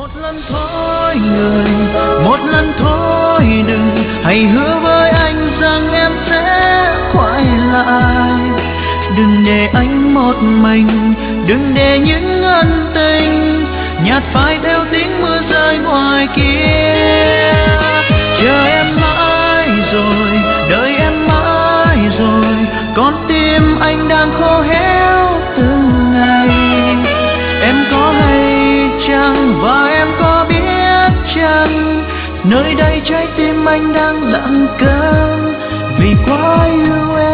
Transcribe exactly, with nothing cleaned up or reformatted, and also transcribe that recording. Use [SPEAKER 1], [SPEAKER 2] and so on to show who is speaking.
[SPEAKER 1] Một lần thôi người, một lần thôi đừng, hãy hứa với anh rằng em sẽ quay lại. Đừng để anh một mình, đừng để những ân tình nhạt phai theo tiếng mưa rơi ngoài kia. Chờ em mãi rồi, đợi em mãi rồi, con tim anh đang khô héo từng ngày. Em có hay chăng và em có biết chăng, nơi đây trái tim anh đang lặng câm vì quá yêu em.